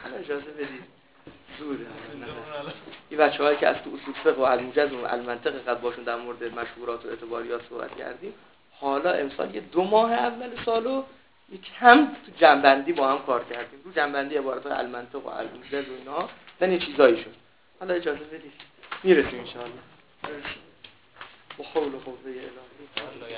اجازه بدید زوده. این بچه‌هایی که از تو اصول فقه و الموجز و المنطق قد باشون در مورد مشهورات و اعتباریات صحبت کردیم، حالا امسال یه 2 ماه اول سالو یک هم تو جنبندی با هم کار کردیم، رو جنبندی عبارات المنطق و الموجز و اینا یه چیزایی شد. حالا اجازه بدید میرسیم ان شاء الله. با حول و قوه الهی.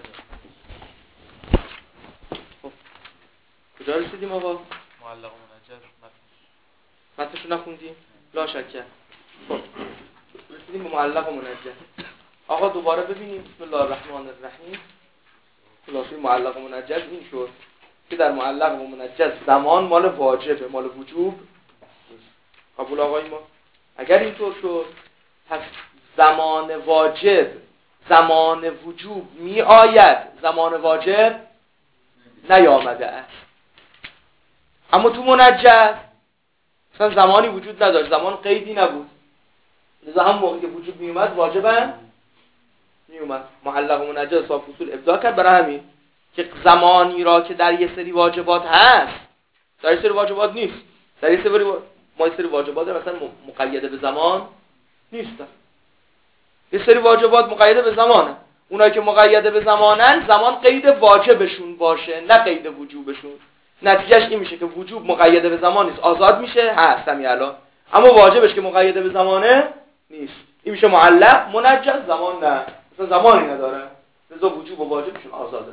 خب کجا رسیدیم آقا؟ معلق و منجز متنشو نخوندیم؟ لا شکر. خب رسیدیم به معلق و منجز. آقا دوباره ببینیم. بسم الله الرحمن الرحیم. خلاصه معلق و منجز این شد که در معلق و منجز زمان مال واجبه، مال وجوب نیست. قبول آقای ما؟ اگر اینطور شد پس زمان واجب زمان وجوب می آید، زمان واجب نیامده است. اما تو منجز مثلا زمانی وجود نداشت، زمان قیدی نبود، لذا هم موقعی که وجوب می اومد واجبا می اومد. معلق و منجز صاحب اصول ابداع کرد برای همین که زمانی را که در یه سری واجبات هست، در یه سری واجبات نیست، در یه سری ما یه سری واجبات مثلا مقیده به زمان نیستن، یه سری واجبات مقیده به زمانه، اونایی که مقیده به زمانن زمان قید واجبشون باشه نه قید وجوبشون. نتیجهش این میشه که وجوب مقیده به زمان نیست، آزاد میشه، هست همین الان، اما واجبش که مقیده به زمانه نیست، این میشه معلق. منجز زمان نه، مثلا زمانی نداره، لذا وجوب و واجبشون آزاده.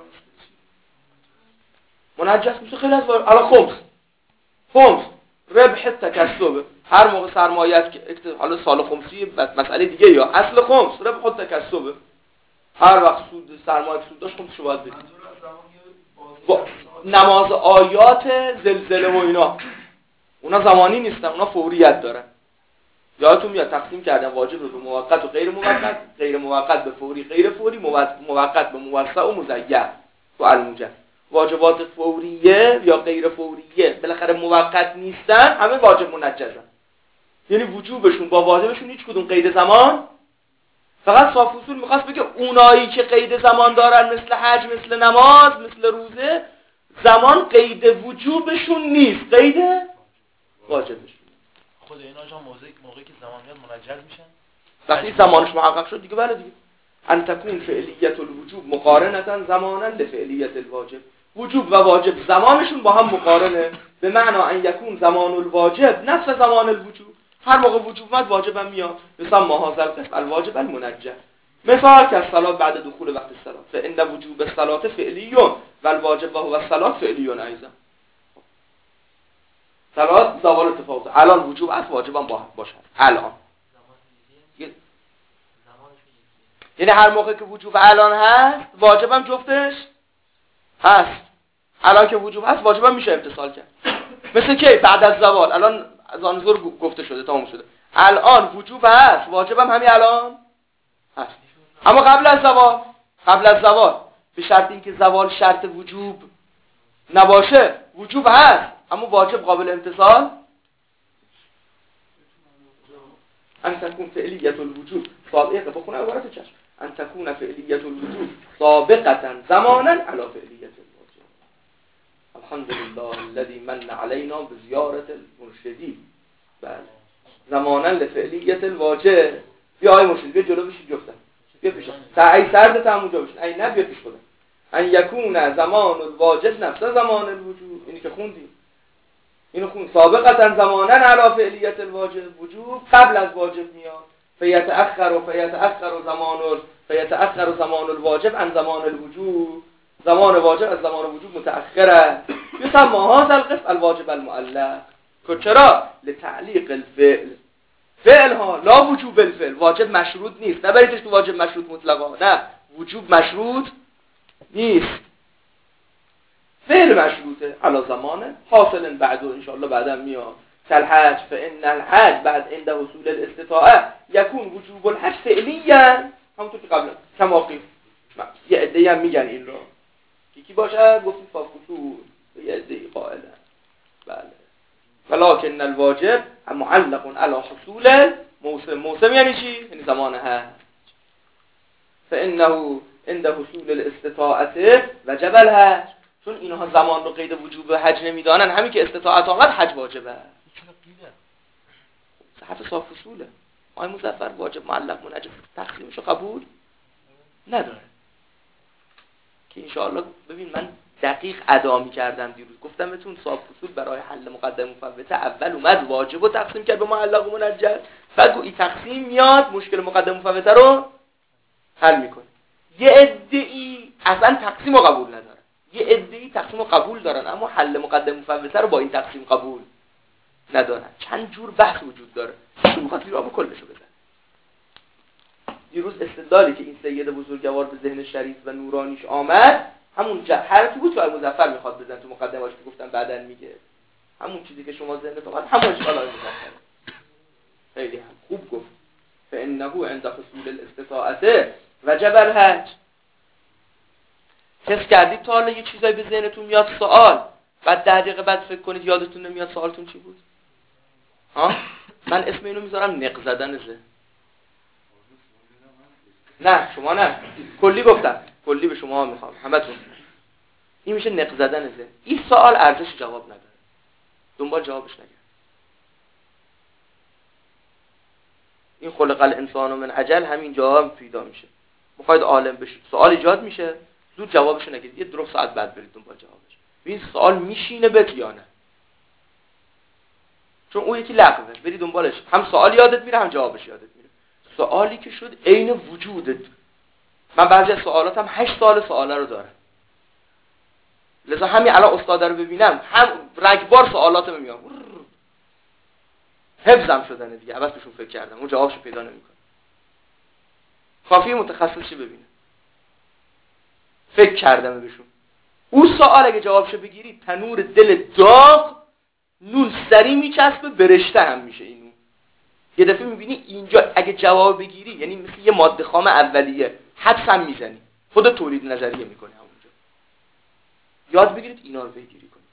منجز میشه خیلی از واجب. الان خمس ربح تکسب، هر موقع سرمایت که حالا سال خمسی مسئله دیگه، یا اصل خمس ربح تکسب، هر وقت سود سرمایه سود داشت خمسشو باید بدید. نماز آیات زلزله و اینا اونا زمانی نیستن، اونا فوریت دارن. یادتون میاد تقسیم کردن واجب رو به موقت و غیر موقت، غیر موقت به فوری غیر فوری، موقت به موسع و مزیع تو الموجز. واجبات فوریه یا غیر فوریه بالاخره موقت نیستن، همه واجب منجزن، یعنی وجوبشون با واجبشون هیچ کدوم قید زمان. فقط صاحب اصول میخواست بگه اونایی که قید زمان دارن مثل حج، مثل نماز، مثل روزه، زمان قید وجوبشون نیست، قید واجبشون. خود اینا جا موقعی که زمان میاد منجز میشن، وقتی زمانش محقق شد دیگه بله دیگه. ان تکون فعلیت الوجوب مقارنه زمانا لفعلیت الواجب، وجوب و واجب زمانشون با هم مقارنه، به معنا ان یکون زمان الواجب نفس زمان الوجوب، هر موقع وجوب اومد واجب هم میاد. مثلا هذا القسم الواجب المنجز، مثال که الصلاه بعد دخول وقت الصلاه، فان وجوب الصلاه فعلی و الواجب و هو الصلاه فعلی ایضا. صلات زوال اتفاق، الان وجوب است، واجب هم باشه الان. یعنی هر موقع که وجوب الان هست واجب هم جفتش هست. الان که وجوب هست واجب هم میشه امتثال کرد. مثل که بعد از زوال، الان از آن ظهر گفته شده، تمام شده، الان وجوب هست، واجب هم همین الان هست. اما قبل از زوال به شرط اینکه زوال شرط وجوب نباشه وجوب هست اما واجب قابل امتثال. ان تكون فعلیت الوجوب سابقه، بخونه عبارت چشم، ان تكون فعلیت الوجوب سابقه زمانا علی فعلیت الواجب. الحمدلله الذي من علينا بزیارت المرشدی. بله زمانا لفعلیت الواجب. بیا آقای مرشد بیا جلو بشید، جفتم بیا پیش ای سرد تا اونجا بشین، ای نه بیا پیش خودم. ان یکون زمان الواجب نفس زمان الوجوب، اینی که خوندیم، اینو خون سابقتا زمانا علی فعلیت الواجب، وجوب قبل از واجب میاد، فیتأخر زمان الواجب عن زمان الوجوب، زمان واجب از زمان وجوب متأخره. یسمى هذا القسم الواجب المعلق. چرا؟ لتعلیق الفعل، فعل ها لا وجوب الفعل، واجب مشروط نیست، نبریدش تو واجب مشروط مطلقا، نه وجوب مشروط نیست، فعل مشروطه علا زمانه حاصل بعدو انشاءالله بعدم میاد. کالحج فان الحج بعد عند حصول الاستطاعه یکون وجوب الحج فعلیا، همونطور که قبلا کماقی یه عده‌ای هم میگن این رو کی باشه، گفتیم فافتو یه عده‌ای قائلن. بله ولکن الواجب معلق علی حصول موسم یعنی چی؟ یعنی زمانه هست. فانه عند حصول الاستطاعه وجب الحج، چون اینها زمان رو قید وجوب حج نمیدانن، همین که استطاعت آمد حج واجبه. چرا قیله؟ حرف صاف اصوله. آقای مظفر واجب معلق منجز تقسیمشو قبول نداره که انشاءالله. ببین من دقیق ادا می‌کردم دیروز، گفتم بهتون صاف اصول برای حل مقدم مفوته اول اومد واجب و تقسیم کرد به معلق و منجز، بعد گو این تقسیم میاد مشکل مقدم مفوته رو حل میکنه. یه عده‌ای اصلا تقسیم رو قبول ندارن، یه عده‌ای تقسیم رو قبول دارن اما حل مقدم مفوته رو با این تقسیم قبول ندارن. چند جور بحث وجود داره، تو میخواد زیرا با کلشو بزن. دیروز استدلالی که این سید بزرگوار به ذهن شریف و نورانیش آمد همون حرفی بود که آقای مظفر میخواد بزن تو مقدمه‌اش که گفتم بعداً میگه. همون چیزی که شما ذهنت اومد همون اشکال آقای مظفر. خیلی هم خوب گفت. فانه عند حصول الاستطاعه وجب الحج. حس کردید تا حالا یه چیزایی به ذهنتون میاد سوال، بعد 10 دقیقه بعد فکر کنید یادتون نمیاد سوالتون چی بود؟ ها؟ من اسم اینو میذارم نق زدن ذهن. نه شما نه، کلی گفتم، کلی به شما میخوام همتون. این میشه نق زدن ذهن. این سوال ارزش جواب نداره، دنبال جوابش نگرد. این خلق الانسان من عجل همین جا هم پیدا میشه. میخواید عالم بشید سوال ایجاد میشه، زود جوابش نگید، یه دروغ ساعت بعد برید دنبال جوابش. این سوال میشینه بهت یا نه؟ چون اون یکی لغوه، بری دنبالش، هم سوال یادت میره هم جوابش یادت میره. سوالی که شد عین وجودت. من بعضی از سوالاتم 8 سال سواله رو دارم، لذا همین الان استاد رو ببینم هم رگبار سوالاتم میام، حفظم شدن دیگه، عوض بهشون فکر کردم، اون جوابشو پیدا نمیکنه. کافیه متخصصی ببینه، فکر کردم بهشون. اون سوال اگه جوابشو بگیری تنور دل داغ نون سری میچسبه، برشته هم میشه این نون. یه دفعه میبینی اینجا اگه جواب بگیری یعنی مثل یه ماده خام اولیه، حدس هم میزنی، خود تولید نظریه میکنی همونجا. یاد بگیرید اینا رو پیگیری کنید.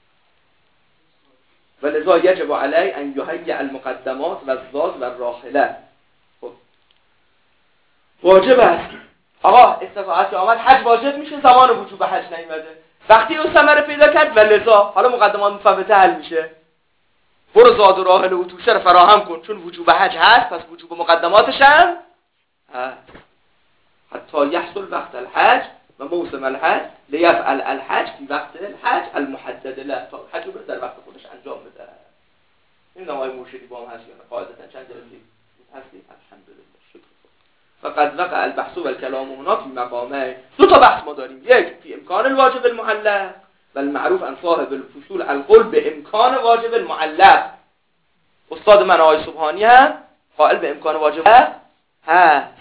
ولذا یجب علی ان یهیئ المقدمات و الزاد و الراحله. خب واجب است آقا استطاعت که آمد حج واجب میشه، زمان وجوب حج نیومده، وقتی اون ثمره پیدا کرد ولذا حالا مقدمات مفوته حل میشه. برو زاد و راحله و توشه رو فراهم کن، چون وجوب حج هست پس وجوب مقدماتش هم هست. حتی یحصل وقت الحج و موسم الحج لیفعل الحج فی وقت الحج المحدد له، تا حج رو در وقت خودش انجام بده. این نمای مرشدی با هم هست یا نه؟ قاعدتا چند جلسه هستی؟ الحمدلله شکر خدا. فقد وقع البحث و الكلام هنا فی مقامه. دو تا بحث ما داریم، یک فی امکان الواجب المعلق و المعروف عن صاحب الفصول القول به امکان واجب المعلق. استاد من آقای سبحانی هم قائل به امکان واجب هست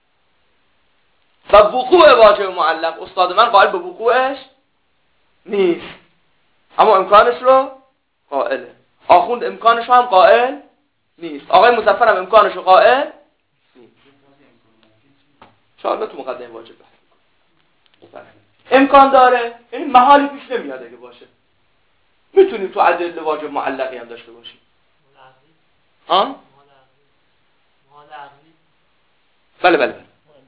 و وقوع واجب معلق استاد من قائل به وقوعش نیست، اما امکانش رو قائله. آخوند امکانش رو هم قائل نیست، آقای مظفر هم امکانش رو قائل نیست. انشاءالله تو مقدمه واجب بحث. امکان داره یعنی محالی پیش نمیاد اگه باشه، میتونیم تو ادله واجب معلقی هم داشته باشیم. ها؟ بله بله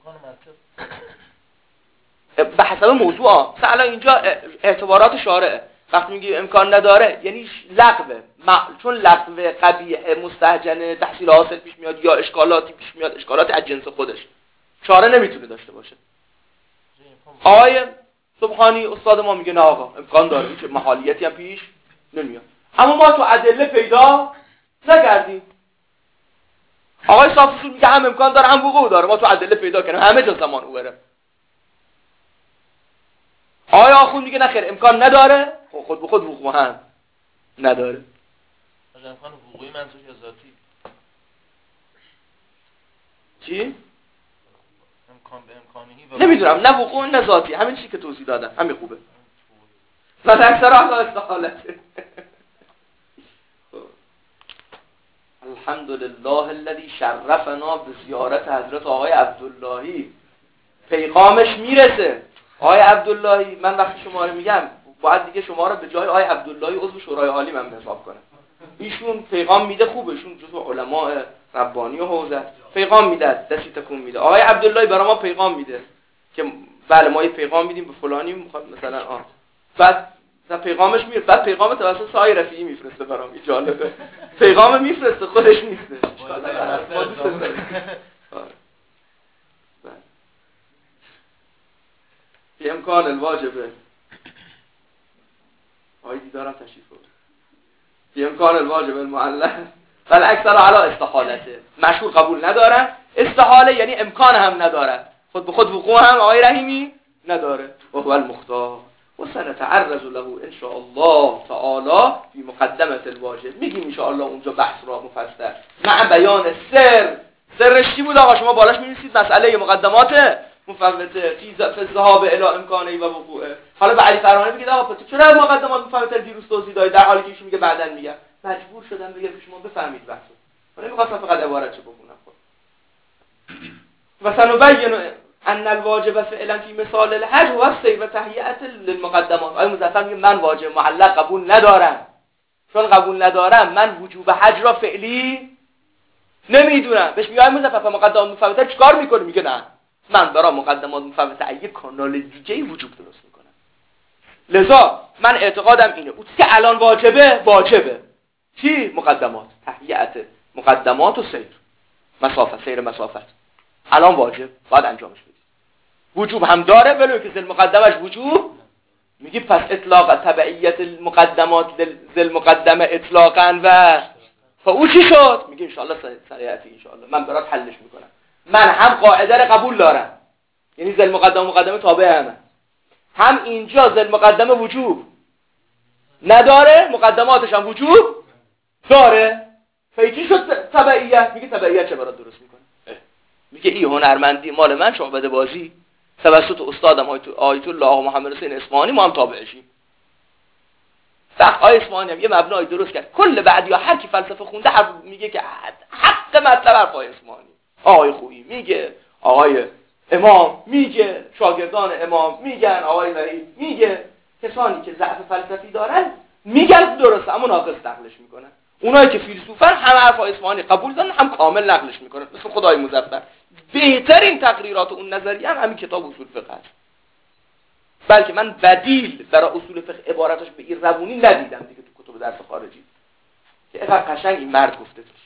به حسب موضوع. مثلا اینجا اعتبارات شارعه، وقتی میگی امکان نداره یعنی لغوه، چون لغوه قبیح مستهجنه تحصیل حاصل پیش میاد یا اشکالاتی پیش میاد، اشکالاتی از جنس خودش شارع نمیتونه داشته باشه. آقای سبحانی استاد ما میگه نه آقا امکان داره، هیچ محالیتی هم پیش نمیاد، اما ما تو ادله پیدا نکردیم. آقای صافی میگه هم امکان داره هم وقوع داره، ما تو ادله پیدا کردیم همه جا زمان او بره. آقای آخوند میگه نه خیر امکان نداره، خود به خود وقوع هم نداره. امکان وقوعی منظور یا ذاتی؟ چی؟ امکان به امکانی نمیدونم، نه وقوع نه ذاتی، همین چیزی که توضیح دادم همین خوبه. من اکثر اهل استحالته. الحمدلله الذی شرفنا به زیارت حضرت آقای عبداللهی. پیغامش میرسه. آقای عبداللهی من وقتی شما رو میگم باید دیگه شما رو به جای آقای عبداللهی عضو شورای عالی من حساب کنم. ایشون پیغام میده، خوبه، ایشون جزو علماء ربانی و حوزه است، پیغام میده، دستی تکون میده. آقای عبداللهی برای ما پیغام میده که بله ما یه پیغام میدیم به فلانی، میخواد مثلا بعد پیغامش میره، بعد پیغام توسط سایه رفیعی میفرسته برام. این جالبه، پیغام میفرسته خودش نیستش. فی امکان الواجبه آیدی دارم تشریف بود فی امکان الواجب المعلق ولی اکثر علی استحالته، مشهور قبول ندارن. استحاله یعنی امکان هم ندارد، خود به خود وقوع هم آقای رحیمی نداره. و هو المختار و سنتعرض له ان شاء الله تعالی فی مقدمه الواجب. میگیم ان شاء الله اونجا بحث را مفصل مع بیان سرش چی بود آقا؟ شما بالاش می‌نویسید مسئله مقدمات مفوته فی الذهاب الی امکانه و وقوعه. حالا به علی فرمانی بگید آقا تو چرا مقدمات مفوته دیروز توضیح دادی، در حالی که ایشون میگه بعدن میگم. مجبور شدم بگم که شما بفهمید بحثو. من نمی‌خواستم فقط عبارتشو بخونم. و سنبین ان الواجب فعلا فی مثال الحج و السیر و تهیئه للمقدمات. آقای مظفر میگه من واجب معلق قبول ندارم، چون قبول ندارم من وجوب حج را فعلی نمیدونم. بهش میگه آقای مظفر مقدمات مفوته چیکار میکنی؟ میگه نه، من برای مقدمات مفوته یک کانال دیگه وجوب درست میکنم. لذا من اعتقادم اینه اون که الان واجبه چی؟ مقدمات، تهیئت مقدمات و سیر مسافت الان واجب، باید انجامش بدید. وجوب هم داره ولی که ذل مقدمش وجوب میگی پس اطلاق تبعیت المقدمات ذل مقدمه اطلاقا و او چی شد؟ میگه ان شاء الله سریعتی ان شاء الله من برات حلش میکنم. من هم قاعده رو قبول دارم، یعنی ذل مقدمه تابع هم اینجا ذل مقدمه وجوب نداره، مقدماتش هم وجوب داره. فیچی شد تبعیت؟ میگه تبعیت چه برات درست میکنه؟ میگه این هنرمندی مال من، شعبده بازی توسط استادم آیت الله محمد حسین اصفهانی، ما هم تابعشیم. آیه اصفهانی هم یه مبنای درست کرد. کل بعدی هر کی فلسفه خونده میگه که حق مطلب حرفای اصفهانی. آقای خویی میگه، آقای امام میگه، شاگردان امام میگن، آقای وحید میگه. کسانی که ضعف فلسفی دارن میگن درسته اما ناقص نقلش میکنن. اونایی که فیلسوفن هم حرفای اصفهانی قبول دارن هم کامل نقلش میکنن، مثل خدای مظفر. بهترین تقریرات اون نظریه هم همین کتاب اصول فقه است. بلکه من بدیل برای اصول فقه عبارتش به این روونی ندیدم دیگه تو کتب درس خارجی که اینقدر قشنگ این مرد گفته توش.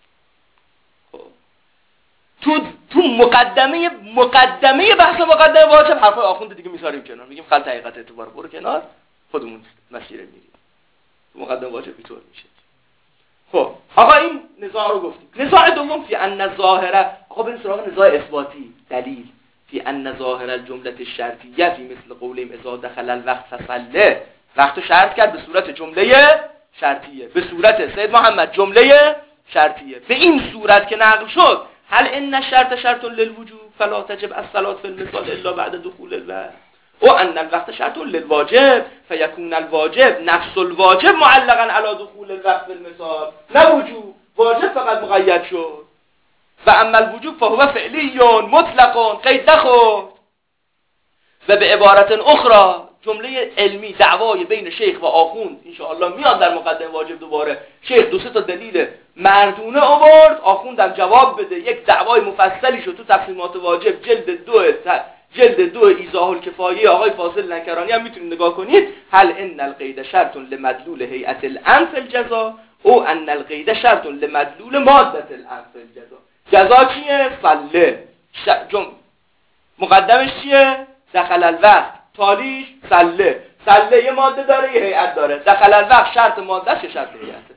تو مقدمه بحث مقدمه واجب حرفای آخوند دیگه میذاریم کنار، میگیم خلط حقیقت اعتبار برو کنار، خودمون مسیر میریم. تو مقدمه واجب اینطور میشه. خب آقا این نزاع رو گفتیم. نزاع دوم فی ان ظاهره، آقا بریم سراغ نزاع اثباتی. دلیل فی ان ظاهر الجمله الشرطیه فی مثل قولیم اذا دخل الوقت فصله. وقت شرط کرد به صورت جمله شرطیه، به صورت سید محمد جمله شرطیه. به این صورت که نقل شد هل ان الشرط شرط للوجوب فلا تجب الصلاه فی المثال الا بعد دخول الوقت و ان الوقت شرط للواجب فیکون الواجب نفس الواجب معلقا علی دخول الوقت فی المثال. نه وجوب، واجب فقط مقید شد. و اما الوجوب فهو فعلی مطلق قید نخورد. و به عبارت اخرى جمله علمی دعوای بین شیخ و آخوند ان شاء الله میاد در مقدمه واجب. دوباره شیخ دو سه تا دلیل مردونه آورد، آخوندم جواب بده. یک دعوای مفصلی شد تو تقسیمات واجب جلد 2 ایضاح الکفایه آقای فاضل لنکرانی هم میتونید نگاه کنید. هل ان القید شرط لمدلول هیئت الامر فی الجزا او ان القید شرط لمدلول ماده الامر فی الجزا. جزا چیه؟ صله. مقدمش چیه؟ دخل الوقت. تالیش صله. صله یه ماده داره یه هیئت داره. دخل الوقت شرط ماده است یا شرط هیئته؟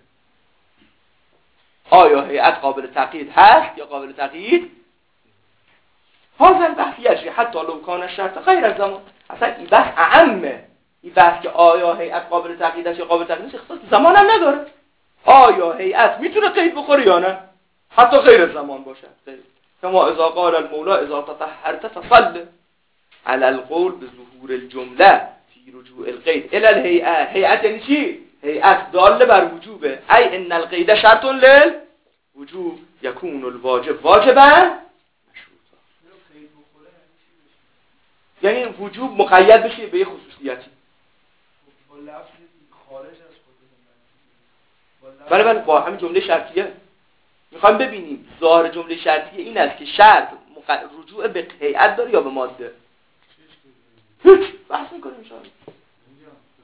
آیا هیئت قابل تقیید هست یا قابل تقیید؟ هذا البحث یجری حتی لو کان الشرط غیر الزمان. اصلا این بحث اعمه. این بحث که آیا هیئت قابل تقیید است یا قابل تقیید نیست اختصاص زمان هم نداره. آیا هیئت میتونه قید بخوره یا نه؟ حتی غیر زمان باشه. کما اذا قال المولا اذا تطهرت فصل على القول بظهور الجمله فی رجوع القید الى الهیئه. هیئت یعنی چی؟ هیئت داله بر وجوبه. ای ان القید شرط للوجوب یکون الواجب واجبا مشروطا. یعنی وجوب مقید بشه به خصوصیتی. با لفظ خارج از خود. بله با همین جمله شرطیه. میخوایم ببینیم ظاهر جمله شرطیه این است که شرط رجوع به هیئت داره یا به ماده. هیچ بحث میکنیم ان شاء الله.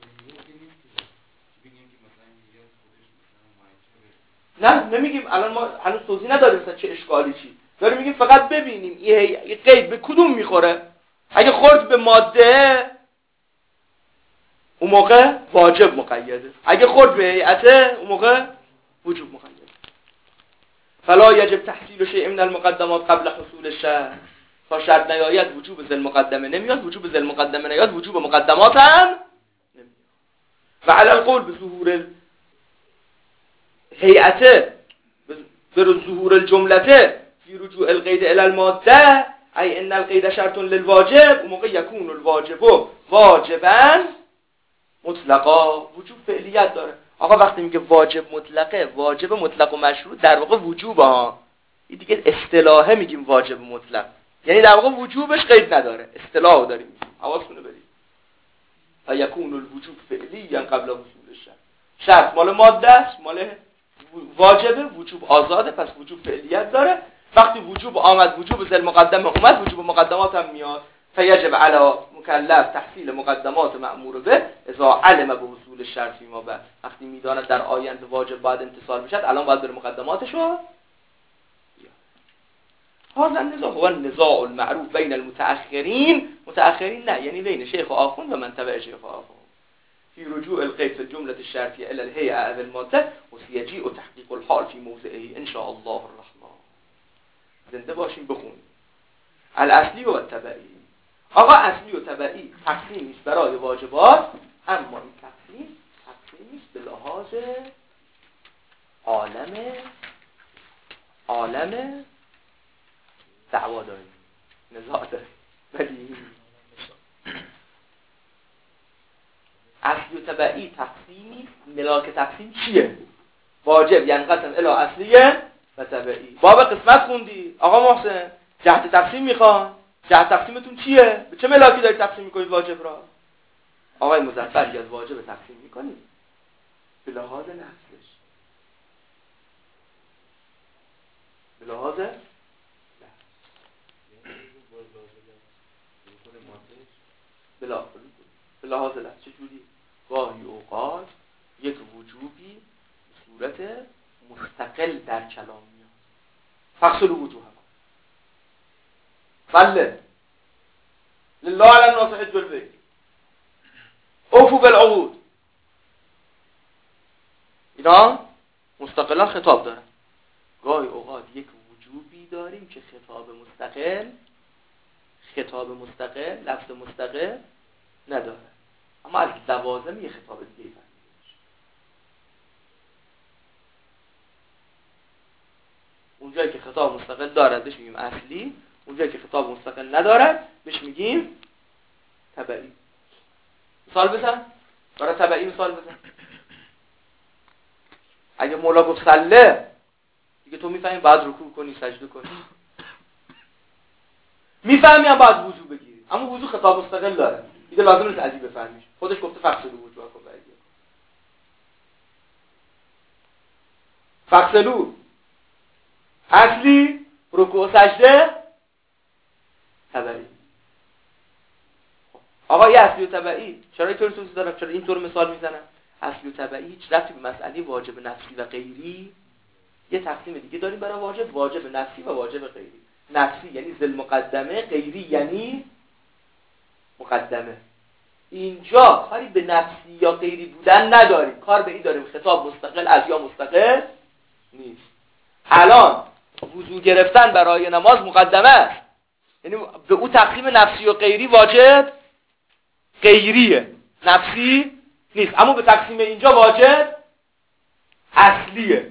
نه نمیگیم. الان ما هنوز توضیح ندادیم مثلا چه اشکالی چی داریم، میگیم فقط ببینیم این قید به کدوم میخوره. اگه خورد به ماده اون موقع واجب مقیده، اگه خورد به هیئته اون موقع وجوب مقیده. فلا یجب تحصیل شیء من المقدمات قبل حصول الشرط. تا شرط نیاید وجوب ذل مقدمه نمیاد، وجوب ذل مقدمه نیاد وجوب مقدمات هم نمیاد. و علی القول به ظهور هیئته به ظهور الجملته فی رجوع القید الی الماده ای ان القید شرط للواجب، اون موقع یکون الواجب واجبا مطلقا. وجوب فعلیت داره. آقا وقتی میگه واجب مطلقه، واجب مطلق و مشروط در واقع وجوبه ها. این دیگه اصطلاحه میگیم واجب مطلق، یعنی در واقع وجوبش قید نداره، اصطلاحو داریم میگیم. حواستونه برید. و یکون الوجوب فعلیا قبل وصول الشرط. شرط مال ماده است، مال واجبه، وجوب آزاده، پس وجوب فعلیت داره. وقتی وجوب آمد، وجوب ذل مقدمه اومد، وجوب مقدمات هم میاد. فیجب علی مکلف تحصیل مقدمات مأمور به اذا علم به حصول الشرط فیما بعد. وقتی میداند در آینده واجب باید انتصال بشد، الان باید بره مقدماتشو. هذا النزاع هو النزاع المعروف بین المتأخرین. متأخرین نه یعنی بین شیخ و آخوند و من تبع شیخ و آخوند. فی رجوع القید فی الجملة الشرطیه الی الهیئة او الماده و سیجیء تحقیق الحال فی موضعه ان شاء الله الرحمن. زنده باشیم بخونیم. الاصلی و التبعی. آقا اصلی و تبعی تقسیمی است برای واجبات، اما این تقسیمی است به لحاظ عالم دعوا داریم، نزاع داریم. ولی اصلی و تبعی تقسیمی است. ملاک تقسیم چیه؟ واجب ینقسم الی اصلیه و تبعی. باب قسمت خوندی آقا محسن، جهت تقسیم میخوان. جهت تقسیمتون چیه؟ به چه ملاکی دارید تقسیم میکنید واجب را؟ آقای مظفر از واجب تقسیم میکنید به لحاظ نفسش، به لحاظ به لحاظ لفظ. چجوری؟ گاهی اوقات یک وجوبی به صورت مستقل در کلام میاد. فصل وجوه بله لله علی الناس حج البیت اوفوا بالعقود، اینا مستقلا خطاب دارن. گاهی اوقات یک وجوبی داریم که خطاب مستقل لفظ مستقل نداره، اما از لوازم یه خطاب دیگه فهمیده میشه. اونجایی که خطاب مستقل دارد بهش میگیم اصلی، اونجایی که خطاب مستقل ندارد بهش میگیم تبعی. مثال بزن برای تبعی، مثال بزن. اگه مولا گفت سله، دیگه تو میفهمی بعد رکوع کنی سجده کنی، میفهمی هم بعد وضو بگیری، اما وضو خطاب مستقل داره، دیگه لازم نیست عجیب بفهمیش. خودش گفته فغسلوا وجوهکم و ایدیکم. فغسلوا اصلی، رکوع و سجده تبعی. آقا یه اصلی و تبعی چرا اینطور توضیح دارم؟ چرا اینطور مثال میزنم؟ اصلی و تبعی هیچ ربطی به مسئله واجب نفسی و غیری. یه تقسیم دیگه داریم برای واجب نفسی و واجب غیری. نفسی یعنی ذل مقدمه، غیری یعنی مقدمه. اینجا کاری به نفسی یا غیری بودن نداریم، کار به این داریم خطاب مستقل از یا مستقل نیست. الان وضو گرفتن برای نماز مقدمه است، یعنی به او تقسیم نفسی و غیری واجب غیریه، نفسی نیست. اما به تقسیم اینجا واجب اصلیه.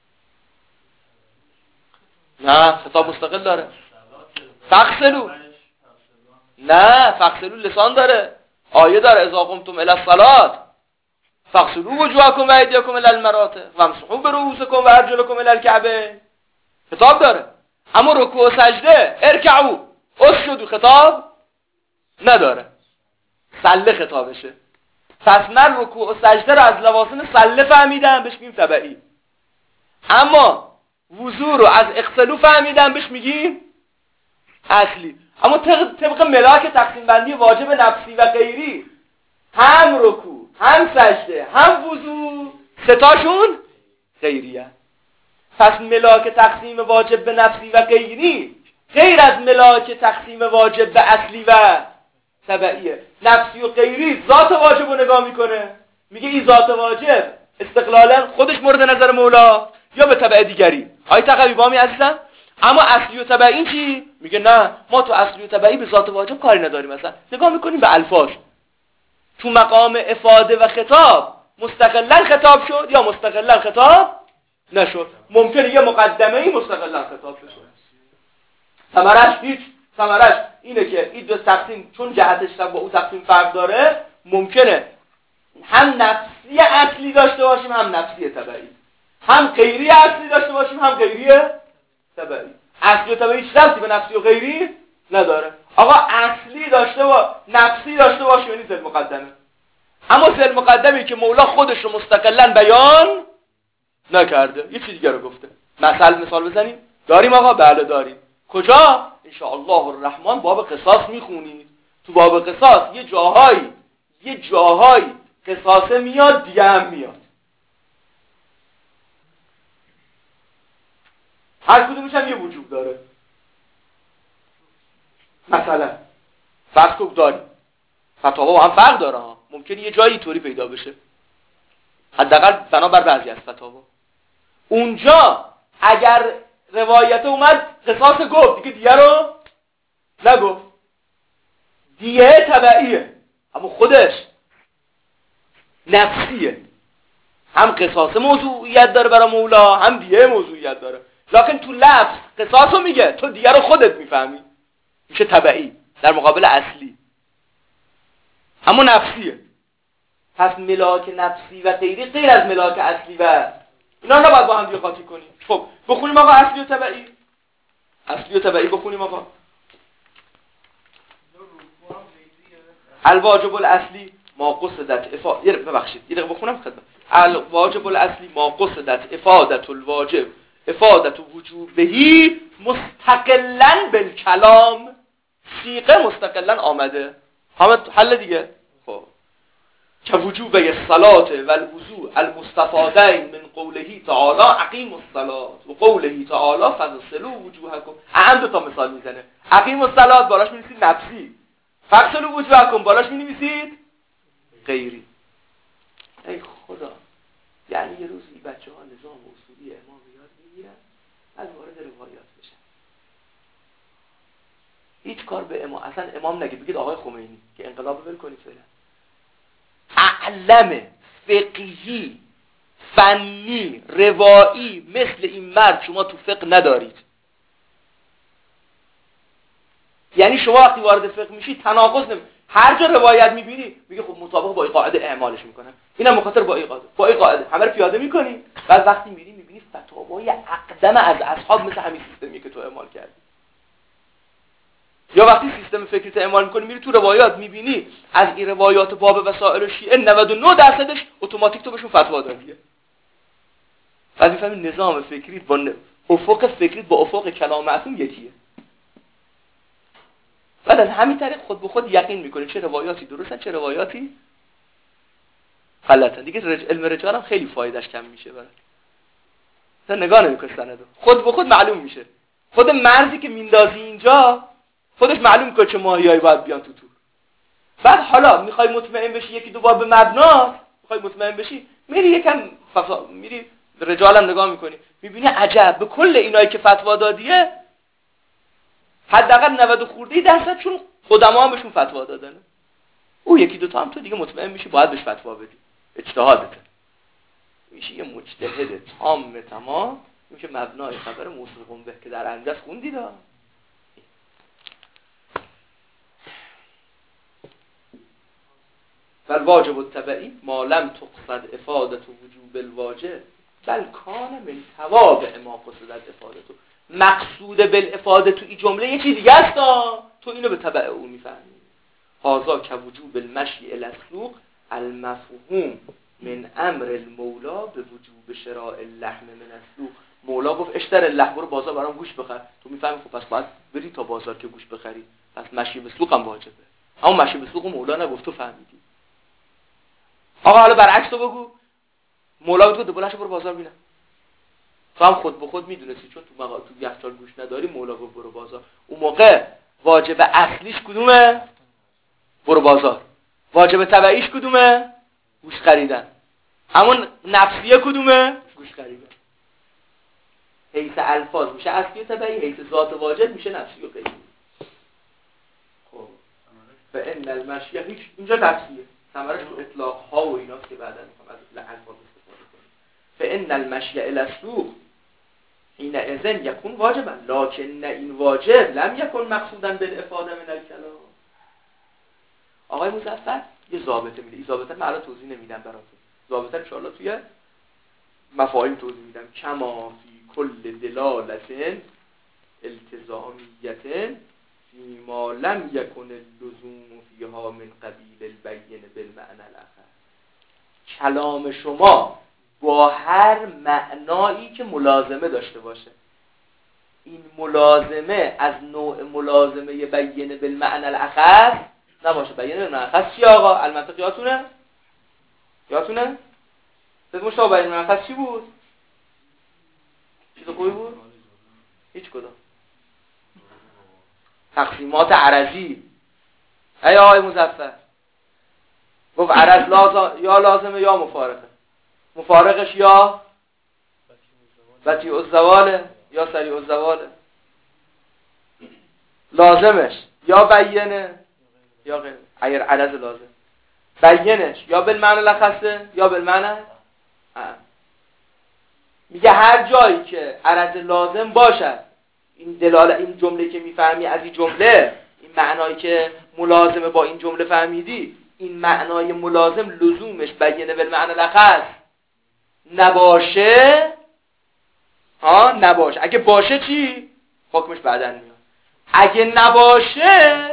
نه خطاب مستقل داره. فغسلوا، نه فغسلوا لسان داره، آیه داره اذا قمتم الی الصلاة فغسلوا وجوهکم و ایدیکم الی المرافق وامسحوا برؤوسکم و ارجلکم الی الکعبین. خطاب داره. اما رکوع و سجده ارکعوا اسجدوا خطاب نداره، سله خطابشه. پس من رکوع و سجده رو از لوازم سله فهمیدم بهش میگیم تبعی، اما وضو رو از اغسلوا فهمیدم بهش میگیم اصلی. اما طبق ملاک تقسیم بندی واجب نفسی و غیری، هم رکوع هم سجده هم وضو ستاشون غیریه. پس ملاک تقسیم واجب به نفسی و غیری غیر از ملاک تقسیم واجب به اصلی و تبعیه. نفسی و غیری ذات واجب رو نگاه میکنه، میگه این ذات واجب استقلالا خودش مورد نظر مولا یا به تبع دیگری. آی تقوی بامی عزیزم. اما اصلی و تبعی چی؟ میگه نه، ما تو اصلی و تبعی به ذات واجب کاری نداریم. مثلا نگاه میکنیم به الفاظ، تو مقام افاده و خطاب مستقلا خطاب شد یا مستقلا خطاب نشد. ممکنه یه مقدمه ای مستقلا خطاب بشه، ثمرش هیچ، ثمرش اینه که این دو تقسیم چون جهتش با اون تقسیم فرق داره، ممکنه هم نفسی اصلی داشته باشیم هم نفسی تبعی، هم غیری اصلی داشته باشیم هم غیری تبعی. اصلی و تبعی هیچ ربطی به نفسی و غیری نداره. آقا اصلی داشته و نفسی داشته باشیم یعنی ذل مقدمه، اما ذل مقدمی که مولا خودش رو مستقلا بیان نکرده یه چیز دیگه رو گفته. مثال بزنیم. داریم آقا؟ بله داریم. کجا؟ ان شاء الله الرحمن باب قصاص میخونید. تو باب قصاص یه جاهایی قصاصه میاد دیگه هم میاد، هر کدومش هم یه وجوب داره. مثلا فرض کن داریم فتاوا هم فرق داره ها، ممکنه یه جایی طوری پیدا بشه، حداقل بنابر بعضی از فتاوا اونجا اگر روایت اومد قصاص گفت دیگه دیگه رو نگفت، دیگه تبعیه اما خودش نفسیه. هم قصاص موضوعیت داره برای مولا هم دیگه موضوعیت داره، لکن تو لفظ قصاص رو میگه، تو دیگه رو خودت میفهمی، میشه تبعی در مقابل اصلی، اما نفسیه. پس ملاک نفسی و غیری غیر از ملاک اصلی و اینا رو باید با هم دیگه قاطی کنیم. خب بخونیم آقا اصلی و تبعی. اصلی و تبعی بخونیم آقا. الواجب الاصلی ما قصدت ببخشید یه دقیقه بخونم خدمت. الواجب الاصلی ما قصدت افادت الواجب افادت وجوبهی مستقلا بالکلام. صیغه مستقلا آمده، حل دیگه. خب که وجوب الصلاة والوضوء المستفادین من قوله تعالی اقیموا الصلاة و قوله تعالی فاغسلوا وجوهکم. دو تا مثال میزنه. اقیموا الصلاة بالاش می‌نویسید نفسی، فاغسلوا وجوهکم بالاش می‌نویسید غیری. ای خدا، یعنی یه روزی بچه‌ها نظام اصولی امام یاد میگیرن از وارد روایات بشن. هیچ کار به امام، اصلا امام نگید، بگید آقای خمینی که انقلاب ول کنید فعلا. اعلم فقهی فنی روایی مثل این مرد شما تو فقه ندارید. یعنی شما وقتی وارد فقه میشی تناقض هر جا روایت میبینی میگه خب مطابق با این قاعده اعمالش میکنن، اینم مخاطر با این قاعده همه رو پیاده میکنی، بعد وقتی میری میبینی فتاوای اقدم از اصحاب مثل همین سیستمی که تو اعمال کردی. یا وقتی سیستم فکری تو اعمال میکنی میری تو روایات میبینی از این روایات باب وسائل و شیعه 99% اتوماتیک تو بهشون فتوا دادیه. بعد میفهمی نظام فکری با افق فکری با افق کلام معصوم یکیه. بعد از همین طریق خود به خود یقین میکنی چه روایاتی درستن چه روایاتی غلطن. دیگه علم رجال هم خیلی فایدهش کم میشه برات. مثلا نگاه نمیکنی سندو، خود به خود معلوم میشه. خود مرزی که میندازی اینجا خودش معلوم کنه چه ماهیایی باید بیان تو. بعد حالا میخوای مطمئن بشی یکی دو بار به مبناست، میخوای مطمئن بشی میری یکم میری رجالم نگاه میکنی میبینی عجب به کل اینایی که فتوا دادیه حداقل 90 خورده درصد چون قدما هم بهشون فتوا دادن. او یکی دو تا هم تو دیگه مطمئن میشی باید بهش فتوا بدی، اجتهادته، میشه یه مجتهد تمام، میشه مبنای خبر موسی قنبه که در انداز خوندید. فالواجب التبعی ما لم تقصد افادت وجوب الواجب بل کان من توابع ما قصدت افادتو. مقصود بالافاده تو این جمله یه چیز دیگه است، تو اینو به تبع او میفهمی. هذا كوجوب المشي الى السوق المفهوم من امر المولا به وجوب شراء اللحم من السوق. مولا گفت اشتر اللحم، برو بازار برام گوشت بخر. تو میفهمی خب پس باید بری تا بازار که گوشت بخری، پس مشی به سوق هم واجبه. اما مشی به سوق مولا نگفت، تو فهمیدی. آقا حالا برعکس تو بگو، مولا گفت دو بلنشو برو بازار ببینم. تو هم خود به خود میدونستی چون تو یخچال گوش نداری مولا برو بازار. اون موقع واجب اصلیش کدومه؟ برو بازار. واجب تبعیش کدومه؟ گوش خریدن. همون نفسیه کدومه؟ گوش خریدن. حیث الفاظ میشه اصلی و تبعی، حیث ذات واجب میشه نفسی و غیری. خب فإن المشی هیچ اینجا تفسیره، ثمرش تو اطلاق ها و ایناست که بعدا میخوام از الفاظ استفاده کنیم. فإن المشی الی السوق حین اذن یکون واجبا لکن این واجب لم یکن مقصودا بالافاده من الکلام. آقای مظفر یه ضابطه میده، این ضابطه من الان توضیح نمیدم براتون، ضابطه ان شاء الله توی مفاهیم توضیح میدم. کما فی کل دلالت التزامیت فیما لم یکن اللزوم فیها من قبیل البین بالمعنى الاخر. کلام شما با هر معنایی که ملازمه داشته باشه، این ملازمه از نوع ملازمه بین بالمعنى الاخر نباشه. بین بالمعنى الاخر چی آقا؟ المنطق یادتونه؟ سید مشتاق بین بالمعنى الاخر چی بود؟ چیز خوبی بود؟ هیچ کدام. تقسیمات عرضی. ای آقای مظفر گفت عرض یا لازمه یا مفارقه. مفارقش یا بطیء الزواله یا سریع الزواله. لازمش یا بینه یا غیر. اگر عرض لازم بینش یا بالمعنی لخصه یا بالمعنی میگه هر جایی که عرض لازم باشد، این جمله که میفهمی از این جمله، این معنایی که ملازمه با این جمله فهمیدی، این معنای ملازم لزومش بینه بالمعنی لخص نباشه، نباشه. اگه باشه چی؟ حکمش بعدن میاد. اگه نباشه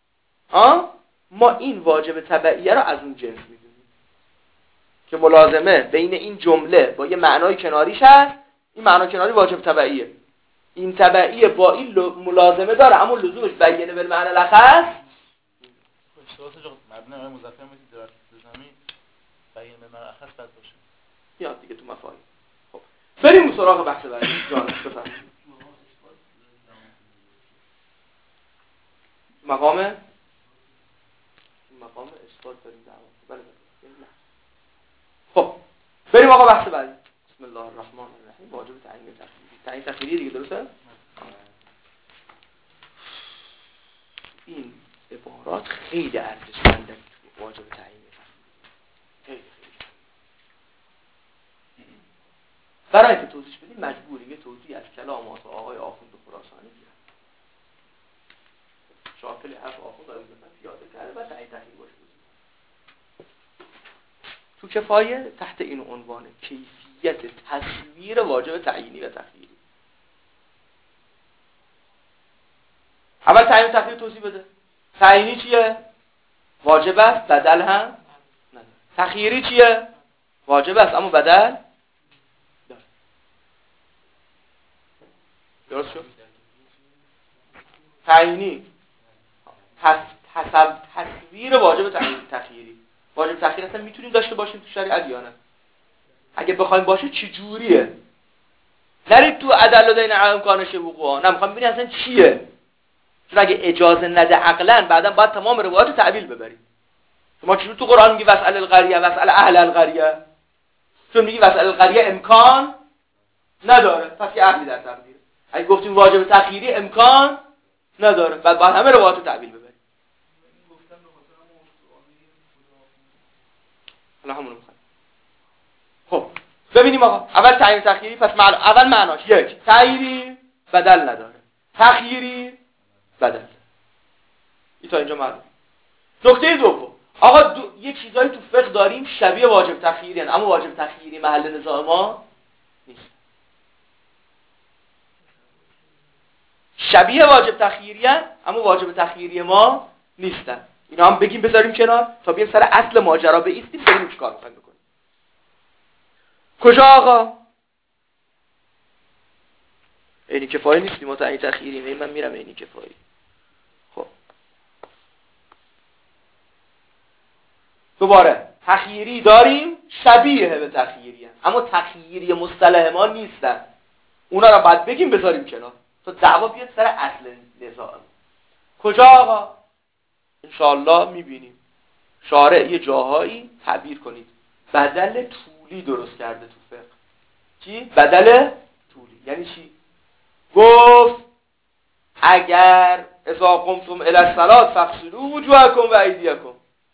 ما این واجب تبعیه رو از اون جنس میدونیم که ملازمه بین این جمله با یه معنای کناریش هست، این معنای کناری واجب تبعیه، این تبعیه با این ملازمه داره اما لزومش بینه بالمعنی لخص. اشتباهش مبنای مظفر میگه در زمین بینه بالمعنی لخص بعد باشه. یاد دیگه تو مفاهیم. خب بریم سراغ بحث بعدی. جان بفرمایید. مقام اثبات داریم در واقع. خب بریم آقا بحث بعدی. بسم الله الرحمن الرحیم. واجب تعیین تخیری دیگه، درسته؟ این عبارات خیلی ارزشمنده تو واجب تعیین تخیری. برای اینکه توضیح بدیم مجبوریم یه توضیح از کلامات آقای آخوند خراسانی بیاریم. شاکل حرف آخوند آقای پیاده کرده و تعیین تخیری باشه. تو کفایه تحت این عنوان کیفیت تصویر واجب تعیینی و تخییری. اول تعیین تخییر توضیح بده. تعیینی چیه؟ واجب است بدل هم نداره. تخییری چیه؟ واجب است اما بدل داره. درست شد؟ تعیینی تصویر واجب تخییری. واجب تخییر اصلا میتونیم داشته باشیم تو شریعت یا نه؟ اگه بخوایم باشه چه جوریه؟ نرید تو ادله دین امکانش وقوع. نه میخوام ببینید اصلا چیه؟ چون اگه اجازه نده عقلا بعدا باید تمام روایات تعبیل ببریم. شما چجور تو قرآن میگی واسأل القریه واسأل اهل القریه؟ چون میگی واسأل القریه امکان نداره، پس یه اهلی در تقدیره. اگه گفتیم واجب تخییری امکان نداره، بعد باید همه روایات تعبیل ببریم. همون میخوام. خب ببینیم آقا اول تعیین تخییری. پس اول معناش یک، تعیینی بدل نداره، تخییری بدل داره. این تا اینجا معلوم. نکته دوم آقا یه چیزایی تو فقه داریم شبیه واجب تخییری اما واجب تخییری محل نزاع ما نیست. شبیه واجب تخییری اما واجب تخییری ما نیستن. اینا هم بگیم بذاریم کنار تا بیایم سر اصل ماجرا بایستیم ببینیم چیکار می‌خوایم بکنیم. کجا آقا؟ اینی کفایه نیستیم ما تعیین تخییری. من میرم اینی کفایه. خب دوباره تخییری داریم شبیه به تخییری اما تخییری مصطلح ما نیستن. اونا رو بعد بگیم بذاریم کنار تا دعوا بیاد سر اصل نزاع. کجا آقا؟ انشاءالله میبینیم شارع یه جاهایی تعبیر کنید بدل طولی درست کرده تو فقه. چی؟ بدل طولی یعنی چی؟ گفت اگر اذا قمتم الی الصلاة فاغسلوا وجوهکم و ایدیکم،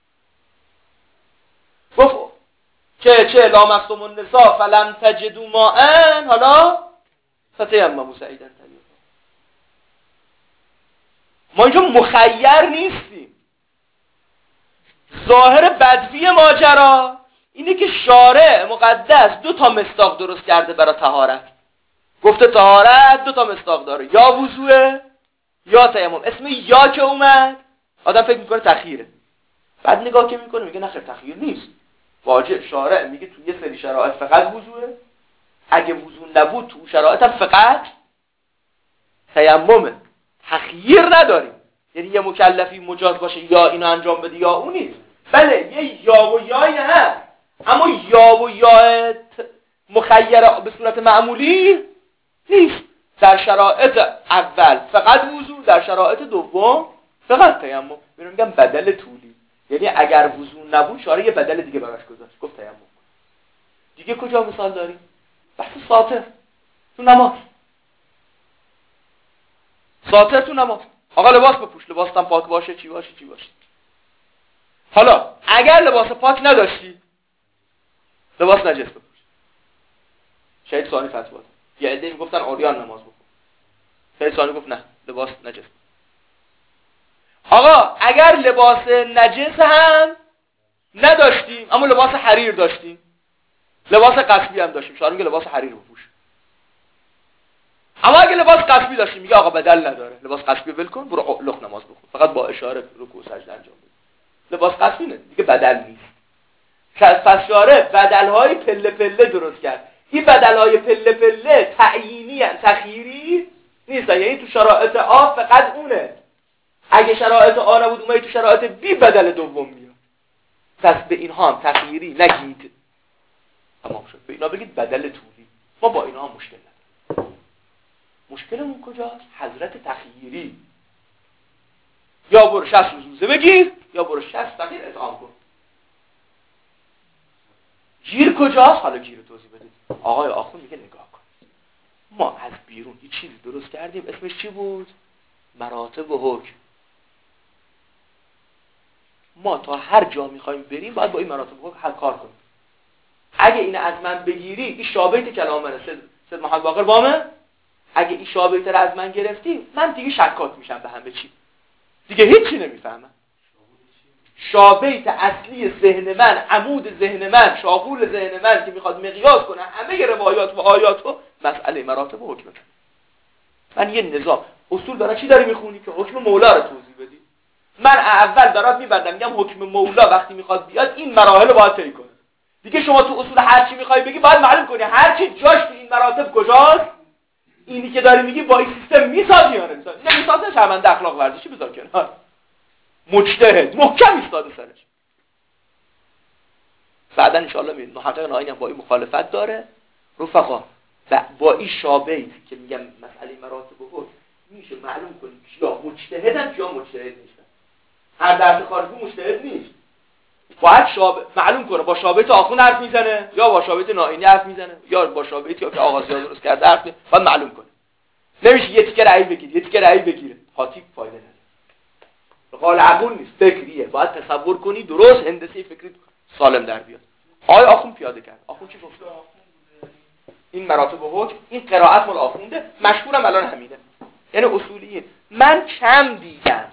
گفت چه لامستم النساء فلم تجدوا ماء حالا فتیمموا صعیدا طیبا. ما اینجا مخیر نیستیم. ظاهر بدوی ماجرا اینه که شارع مقدس 2 مصداق درست کرده برای طهارت. گفته طهارت 2 مصداق داره، یا وضوء یا تیمم. اسم یا که اومد آدم فکر میکنه تخییره، بعد نگاه که میکنه میگه نه خیر تخییر نیست. واجب شارع میگه تو یه سری شرایط فقط وضوءه، اگه وضوء نبود تو شرایط هم فقط تیممه. تخییر نداریم، یعنی یه مکلفی مجاز باشه یا اینو انجام بده یا اون نیست. بله یه یا و یایی هست، اما یا و یا مخیر به صورت معمولی نیست. در شرایط اول فقط وضوء، در شرایط دوم فقط تیمم. میگم بدل طولی، یعنی اگر وضوء نبود شارع یه بدل دیگه براش گذاشت، گفت تیمم. دیگه کجا مثال داریم؟ بحث ساتر تو نماز. ساتر تو نماز، آقا لباس بپوش، لباست هم پاک باشه، چی باشه. حالا اگر لباس پاک نداشتی لباس نجس بپوش. شهید ثانی فتوا داد. یه عده میگفتن عریان نماز بخون، شهید ثانی گفت نه لباس نجس. آقا اگر لباس نجس هم نداشتیم اما لباس حریر داشتیم، لباس قصبی هم داشتیم، شاید میگه لباس حریر بپوش. اما اگه لباس قصبی داشتیم میگه آقا بدل نداره، لباس قصبی ول کن برو لخ نماز بخون، فقط با اشاره رکوع و سجده انجام بده. لباس قصبی نه دیگه، بدل نیست. پس شارع بدل‌های پله پله درست کرد. این بدل‌های پله پله تعیینی ان، تخییری نیستن. یعنی تو شرایط آ فقط اونه، اگه شرایط آ نبود اومدی تو شرایط بی بدل دوم میاد. پس به اینها هم تخییری نگید، تمام شد. به اینا بگید بدل طولی. ما با اینا هم مشکل نداریم. مشکلمون کجاست؟ حضرت تخییری. یا برو 60 روزه بگیر یا برو 60 فقیر اطعام کن. گیر کجاست؟ حالا گیر توضیح بدید. آقای آخوند میگه نگاه کن، ما از بیرون یه چیزی درست کردیم اسمش چی بود؟ مراتب و حکم. ما تا هر جا میخوایم بریم باید با این مراتب و حکم کار کنیم. اگه این از من بگیری، این شابیت کلام منه، سید محمد باقر بامه، اگه این شابیت رو از من گرفتی من دیگه شکاک میشم به همه چی، دیگه هیچی نمیفهمم. شابیت اصلی ذهن من، عمود ذهن من، شاغول ذهن من که میخواد مقیاس کنه همه روایات و آیاتو، مسئله مراتب و حکم. من یه نظام اصول برای چی داری میخونی؟ که حکم مولا رو توضیح بدی. من اول برات میبندم میگم حکم مولا وقتی میخواد بیاد این مراحل رو باید طی کنه. دیگه شما تو اصول هر چی میخوای بگی باید معلوم کنی هر چی جاش تو این مراتب کجاست. اینی که داری میگی با این سیستم میسازی یا نمیسازی؟ نه میسازه، شرمنده اخلاق ورزشی بذار کنار. مجتهد محکم ایستاده سرش. بعدا ان شاءالله میبینید محقق ناینی هم با این مخالفت داره. رفقا با این شابهی که میگم مسئله مراتب و حکم میشه معلوم کنید کیا مجتهدن کیا مجتهد نیستن. هر درس خارجی مجتهد نیست. باید معلوم کنه با شابهت آخوند حرف میزنه یا با شابهت ناینی حرف میزنه یا با شابهتی که آغازی‌ها درست کرده حرف میزنه. باید معلوم کنه. نمیشه یه تیکه رأی بگیر، یه تیکه رأی بگیره. خاطی فایده نداره. قال عقول نیست، فکریه. باید تصور کنی درست، هندسی فکری سالم در بیاد. آقای آخوند پیاده کرد. آخوند چی گفت؟ این مراتب و حکم، این قرائت مال آخونده، مشهورم الان همینه. یعنی اصولیه. من کم دیدم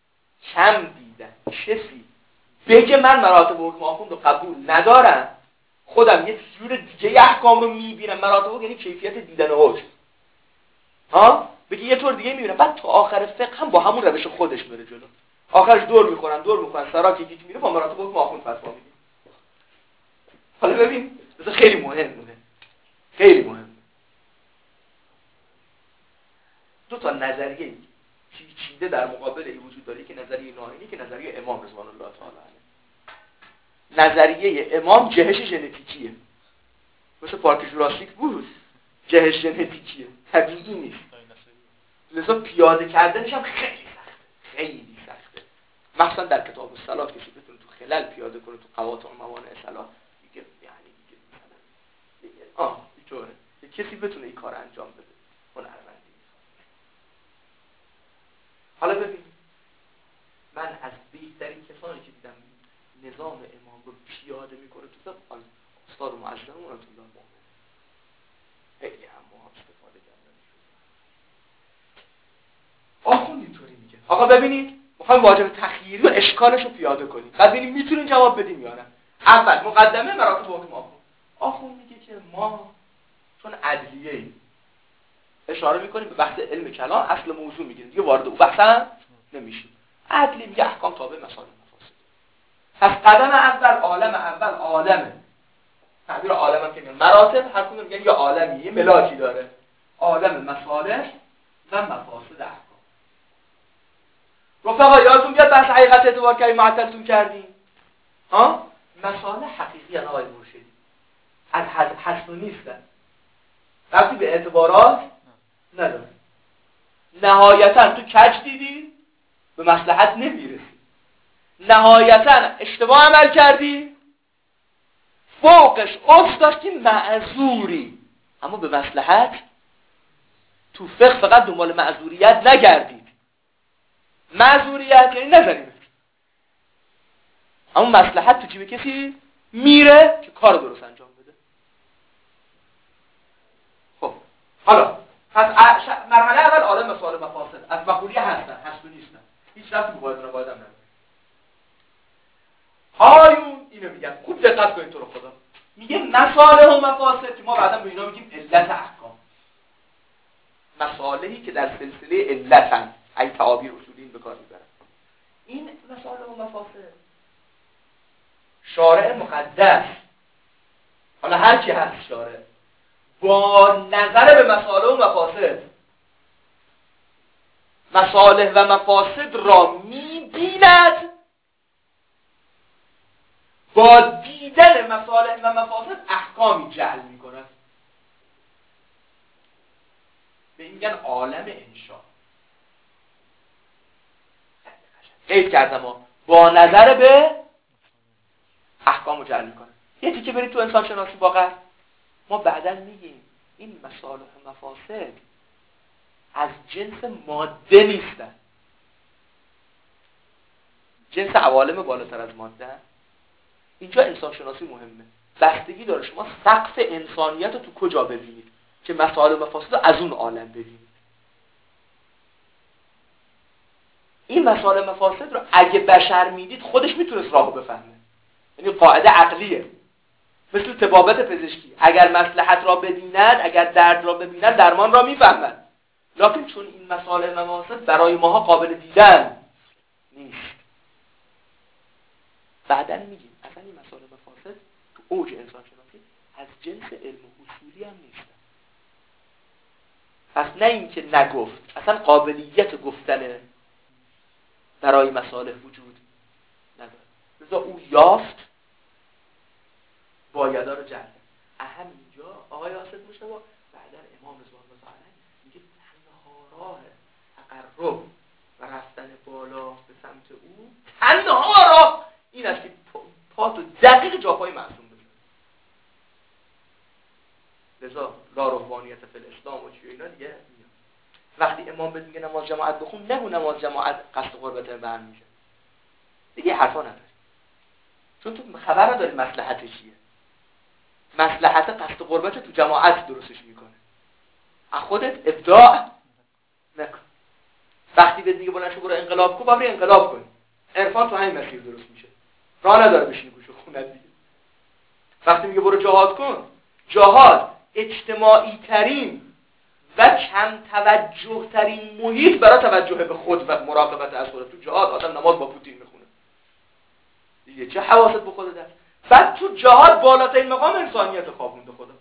کسی بگه من مراتب و حکم آخوند رو قبول ندارم، خودم یه جور دیگه احکام رو میبینم. مراتب حکم یعنی کیفیت دیدن حکم. بگی یه طور دیگه میبینم، بعد تا آخر فقه هم با همون روش خودش میره جلو. آخرش دور میخورن سراک یکی میره با مراتب حکم آخوند فتوا میده. حالا ببین مثلا خیلی مهمه. دو تا نظریه پیچیده در مقابل این وجود داره که نظریه ناینی که نظریه امام رضوان الله تعالی علیه. نظریه امام جهش ژنتیکیه، مثل پارک جوراسیک بود جهش ژنتیکیه، طبیعی نیست. لذا پیاده کردنش هم خیلی سخته، خیلی سخته. مثلا در کتاب الصلاه کسی بتونه تو خلل پیاده کنه، تو قواطع و موانع صلاه دیگه، یعنی دیگه مثلا دیگه اینطوره کسی بتونه این کار انجام بده، هنرمندی میخواد. حالا ببین، من از بهترین کسانی که دیدم نظام امام رو پیاده میکنه تو فقه استاد معظم اون الله مومن، خیلی هم ما استفاده کردن آخوند اینطوری میگه آقا ببینید میخوایم واجب تخییری و اشکالش رو پیاده کنیم، بعد ببینیم میتونیم جواب بدیم یا نه. اول مقدمه مراتب حکم آخوند میگه که ما چون عدلیه ایم اشاره میکنیم به بحث علم کلام، اصل موضوع میگیریم دیگه، وارد اون بحث نمیشیم. عدلی میگه احکام تابع مصالح مفاسد. پس قدم اول عالمه، تعبیر عالم هم که میگن مراتب، هر کدوم میگن یه عالمی، یه ملاکی داره، عالم مصالح و مفاسد احکام. رفقا یادتون بیاد بحث حقیقت اعتبار کردیم، معطلتون کردیم. مصالح حقیقی ان آقای مرشدی از هست و نیستن، ربطی به اعتبارات نداره. نهایتا تو کج دیدی به مصلحت نمیرسی، نهایتا اشتباه عمل کردی، فوقش عذر داشتی، معذوری، اما به مصلحت. تو فقه فقط دنبال معذوریت نگردید. معذوریت یعنی نزنیمت، اما مصلحت تو جیب کسی میره که کار درست انجام بده. خب حالا پس مرحله اول عالم مصالح مفاسد از مقوله هست و نیستن، هیچ ربطی به باید نداره. آیون اینو میگن، خوب دقت کنید تو رو خدا، میگه مصالح و مفاسد که ما بعدا به اینا میگیم علت احکام، مصالحی که در سلسله علتن، ای تعابیر اصولین به کار میبرن. این مصالح و مفاسد شارع مقدس، حالا هر کی هست شارع، با نظر به مصالح و مفاسد مصالح و مفاسد را میبیند، با دیدن مصالح و مفاسد احکامی جعل میکند. به این میگن عالم انشاء. قید کردم با نظر به احکامو جعل میکنه. یه تیکه برید تو انسان شناسی واقعا، ما بعداً میگیم این مصالح و مفاسد از جنس ماده نیستن، جنس عوالم بالاتر از ماده. اینجا انسان شناسی مهمه، بستگی داره شما سقف انسانیت رو تو کجا ببینید که مصالح و مفاسد رو از اون عالم ببینید. این مصالح و مفاسد رو اگه بشر میدید خودش میتونست راهو بفهمه، یعنی قاعده عقلیه، مثل طبابت پزشکی، اگر مصلحت را ببیند، اگر درد را ببیند درمان را میفهمد، لکن چون این مصالح و مفاسد برای ماها قابل دیدن نیست، بعداً میگیم اصلا این مصالح و مفاسد تو اوج انسان شناسی از جنس علم اصولی هم نیستن. پس نه اینکه نگفت، اصلا قابلیت گفتن برای مصالح وجود نداره، لذا او یافت بایدا رو جلد. اهم اینجا آقای حاسد مشتبه بعد امام رضوان الله تعالی میگه تنها راه تقرب و رفتن بالا به سمت او، تنها راه این است که پاتو دقیق جاپای معصوم بزنی. لذا لا رهبانیت فی الاسلام و چیه اینا دیگه میاد. وقتی امام بهت میگه نماز جماعت بخون، نگو نماز جماعت قصد قربت برمی میشه، دیگه حرفا نداری، چون تو خبر نداری مصلحت چیه. مصلحت قصد قربت تو جماعت درستش میکنه، از خودت ابداع نکن. وقتی بهت میگه بلند شو برو انقلاب کن، باید انقلاب کنی. عرفان تو همین مسیر درست میشه، راه نداره بشینی گوشو خونت دیگه. وقتی میگه برو جهاد کن، جهاد اجتماعی ترین و کم توجه ترین محیط برای توجه به خود و مراقبت از خود. تو جهاد آدم نماز با پوتین میخونه دیگه، چه حواست به خودت هست. بعد تو جهاد بالاترین مقام انسانیت خوابونده خدا.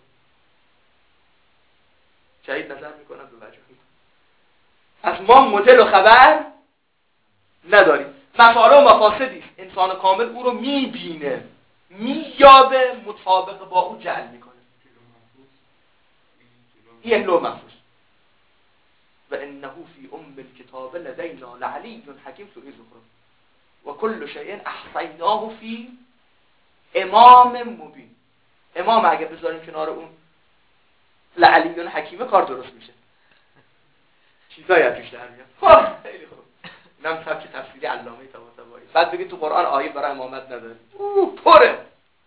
شهید نظر میکنم به وجه میکنم. پس ما مدل و خبر نداریم. مصالح و مفاسدی انسان کامل او رو میبینه، مییابه، مطابق با او جعل میکنه. این یک لوح محفوظ. و انه فی الکتاب لدینا لعلی حکیم سوره زخرف و کل شیء احصیناه فی امام مبین. امام اگه بذاریم کنار اون لعلی حکیم کار درست میشه. چیزایی از توش در میاد. خب خیلی خوب. اینم سبک تفسیری علامه طباطبایی. بعد بگید تو قرآن آیه برای امامت نداره. پره.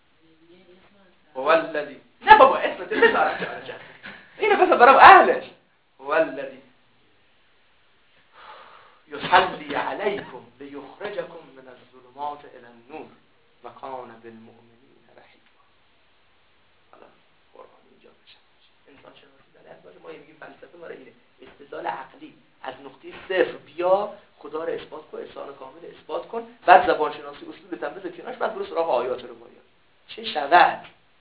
والذی نه بابا اسمت بذارم جان. اینو بذار برای اهلش. والذی یصلی علیکم لیخرجکم من الظلمات الی النور و کان بالمؤمنین رحیما. حالا قرآن اینجا بشه. انسان شناسی بلد باشه. ما میگیم فلسفه ما اینه. استدلال عقلی از نقطه صفر بیا خدا رو اثبات کن، احسان کامل اثبات کن، بعد زبان شناسی اصول تمرین کنارش، بعد برو سراغ آیات رو باید. چه شود؟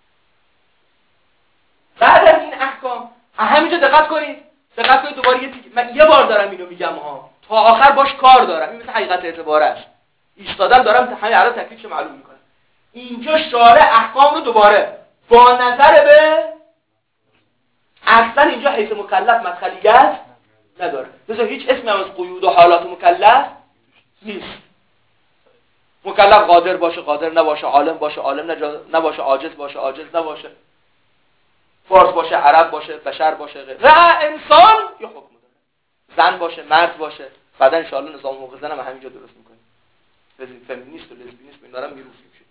بعد از این احکام همینجا دقت کنید دوباره من یه بار دارم اینو میگم ها، تا آخر باش کار دارم. این مثل حقیقت اعتباره است. ایستادم دارم همین الان تکلیفش معلوم میکنم. اینجا شارع احکام رو دوباره با نظر به اصلا اینجا حیث مکلف مدخلیت نداره. مثلا هیچ اسمی هم از قیود و حالات مکلف نیست. مکلف قادر باشه قادر نباشه، عالم باشه عالم نباشه، عاجز باشه عاجز نباشه، فارس باشه عرب باشه بشر باشه غیر. و انسان یه حکم داره. زن باشه مرد باشه. بعدا ان شاءالله نظام حقوق زن هم همینجا درست میکنیم. فمینیست و لزبیانیسم اینا رو میروفیم شد.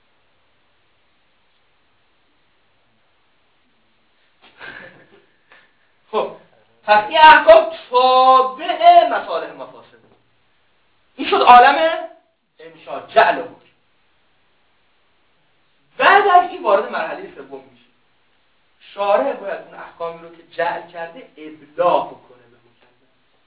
خب پس این احکام تابع مصالح مفاسد. این شد عالم انشاء جعل بود. بعد از این وارد مرحله سوم میشه. شارع باید اون احکامی رو که جعل کرده ابلاغ کنه به مکلف.